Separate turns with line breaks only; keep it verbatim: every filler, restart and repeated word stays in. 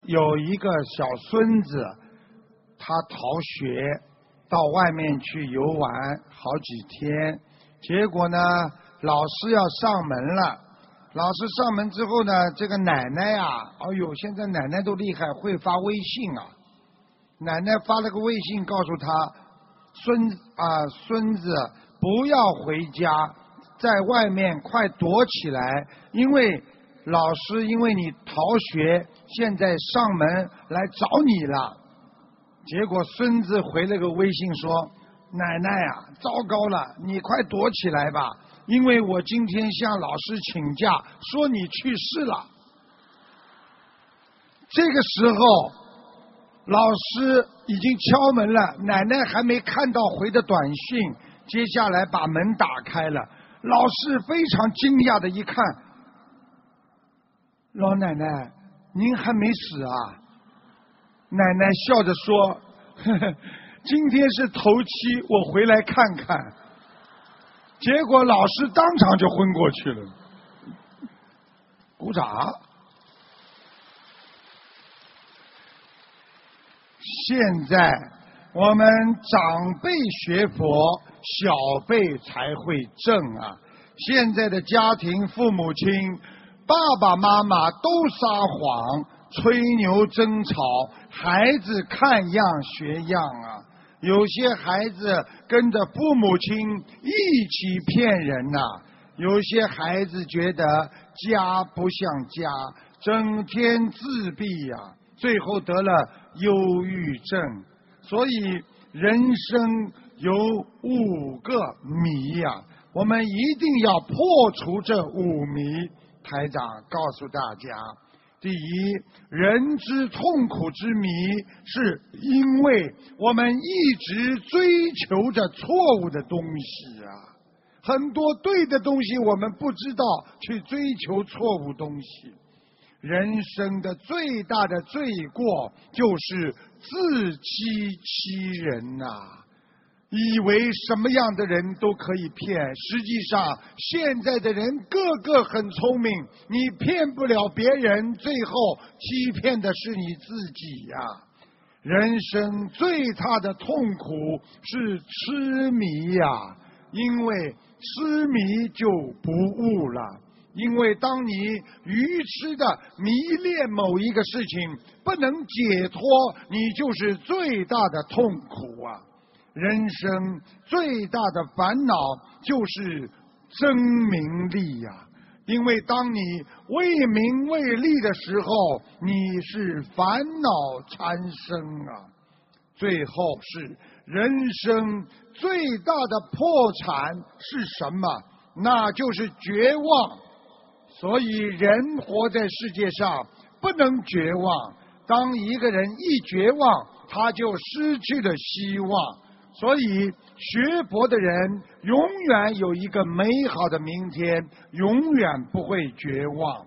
有一个小孙子，他逃学到外面去游玩好几天，结果呢，老师要上门了。老师上门之后呢，这个奶奶呀、啊，哎呦，现在奶奶都厉害，会发微信啊。奶奶发了个微信告诉他，孙啊孙子不要回家，在外面快躲起来，因为老师因为你逃学，现在上门来找你了。结果孙子回了个微信说，奶奶啊，糟糕了，你快躲起来吧，因为我今天向老师请假，说你去世了。这个时候老师已经敲门了，奶奶还没看到回的短信，接下来把门打开了。老师非常惊讶的一看，老奶奶，您还没死啊？奶奶笑着说，呵呵，今天是头七，我回来看看。结果老师当场就昏过去了。鼓掌。现在我们长辈学佛，小辈才会正啊。现在的家庭，父母亲爸爸妈妈都撒谎，吹牛争吵，孩子看样学样啊。有些孩子跟着父母亲一起骗人呐、啊，有些孩子觉得家不像家，整天自闭呀、啊，最后得了忧郁症。所以人生有五个谜呀、啊，我们一定要破除这五谜。台长告诉大家，第一，人之痛苦之谜，是因为我们一直追求着错误的东西啊。很多对的东西我们不知道，去追求错误东西。人生的最大的罪过就是自欺欺人呐、啊，以为什么样的人都可以骗，实际上现在的人个个很聪明，你骗不了别人，最后欺骗的是你自己呀、啊。人生最大的痛苦是痴迷呀、啊，因为痴迷就不悟了。因为当你愚痴的迷恋某一个事情，不能解脱，你就是最大的痛苦啊。人生最大的烦恼就是争名利呀、啊，因为当你为名为利的时候，你是烦恼缠身啊。最后是人生最大的破产是什么？那就是绝望。所以人活在世界上不能绝望，当一个人一绝望，他就失去了希望。所以学佛的人永远有一个美好的明天，永远不会绝望。